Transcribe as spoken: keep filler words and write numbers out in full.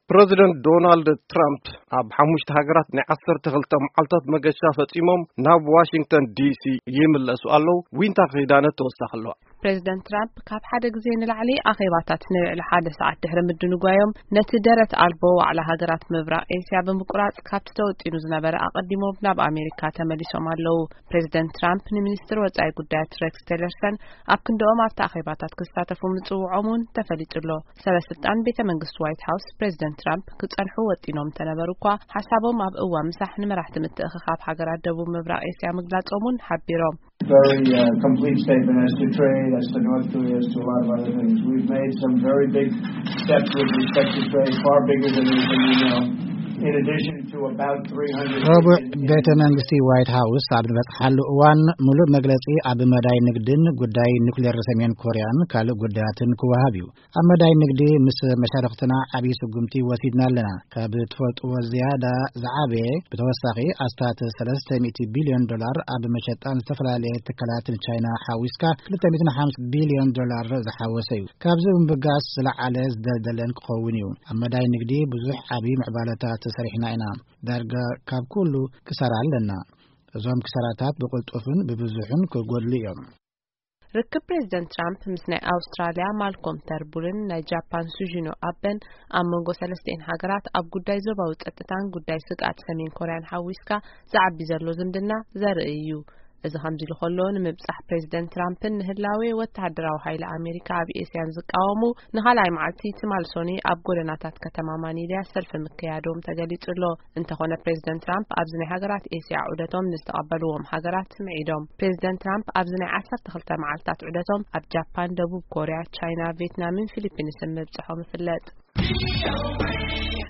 President Donald Trump ab xamushta hagarat ni عشرة macaltat magasha fatimom nab Washington D C yimlasu allo winta qidaana tawsaxlo President Trump ካብ ሓደ ግዜ ንላዕሊ ኣኼባታት ንልዕሊ ሓደ ሰዓት ድሕሪ ምድንጓዮም ነቲ ደረት ኣልቦ ዋዕላ ሃገራት ምብራቕ ኤስያ ብምቁራጽ ካብቲ ተወጢኑ ዝነበረ ኣቀዲሞም ናብ ኣሜሪካ ተመሊሶም ኣለዉ። President Trump ንሚኒስትር ወጻኢ ጉዳያት Rex Tillerson ኣብ ክንደኦም ኣብቲ ኣኼባታት ክሳተፉ ምጽውዖምን ተፈሊጡሎ። ሰበስልጣን ቤተ መንግስት White House President Trump ክጸንሑ ወጢኖም ተነበሩ እኳ ሓሳቦም ኣብ እዋን ምሳሕ ንመራሕቲ ምትእኽኻብ ሃገራት ደቡብ ምብራቕ ኤስያ ምግላጾምን ሓቢሮም Very uh, complete statement as to trade, as to North Korea, as to a lot of other things. We've made some very big steps with respect to trade, far bigger than anything you know. In addition to about three hundred ቤተ መንግስቲ ዋይት ሃውስ ኣብ በጽሓሉ እዋን ሙሉ መግለጺ ኣብ መዳይ ንግድን ጉዳይ ኒውክሌር ሰሜን ኮሪያን ካልእ ጉዳያትን ክወሃብ እዩ። ኣብ መዳይ ንግዲ ምስ መሻርክትና ዓብይ ስጉምቲ ወሲድና ኣለና። ካብ ትፈልጥዎ ዝያዳ ዝዓበየ ብተወሳኺ ኣስታት ሰለስተ ሚእቲ ቢልዮን ዶላር ኣብ መሸጣን ዝተፈላለየ ትካላትን ቻይና ሓዊስካ ክልተ ሚእቲ ሓምሳ ቢልዮን ዶላር ዝሓወሰ እዩ። ካብዚ ብምብጋስ ዝለዓለ ዝደልደለን ክኸውን እዩ። ኣብ መዳይ ንግዲ ብዙሕ ዓብይ ምዕባለታት ሰሪሕና ኢና ዳርጋ ካብ ኩሉ ክሰራ ኣለና እዞም ክሰራታት ብቁልጡፍን ብብዙሕን ክጎድሉ እዮም ርክብ ፕሬዝደንት ትራምፕ ምስ ናይ ኣውስትራሊያ ማልኮም ተርቡልን ናይ ጃፓን ሱጂኖ ኣበን ኣብ መንጎ ሰለስተ ሃገራት ኣብ ጉዳይ ዞባዊ ጸጥታን ጉዳይ ስጋት ሰሜን ኮሪያን ሓዊስካ ዝዓቢ ዘሎ ዝምድና ዘርኢ እዩ እዚ ከምዚ ልኾሎ ንምብጻሕ ፕሬዝደንት ትራምፕን ንህላዌ ወተሃደራዊ ኃይል ኣሜሪካ ኣብ ኤስያን ዝቃወሙ ንኻልኣይ መዓልቲ ትማልሶኒ ኣብ ጎደናታት ከተማ ማኒላ ሰልፊ ምክያዶም ተገሊጹሎ እንተኾነ ፕሬዝደንት ትራምፕ ኣብዚ ናይ ሃገራት ኤስያ ዑደቶም ንዝተቐበልዎም ሃገራት ስምዒዶም ፕሬዝደንት ትራምፕ ኣብዚ ናይ ዓሰርተ ክልተ መዓልታት ዑደቶም ኣብ ጃፓን ደቡብ ኮርያ ቻይና ቪየትናምን ፊሊፒንስን ምብጽሖም ይፍለጥ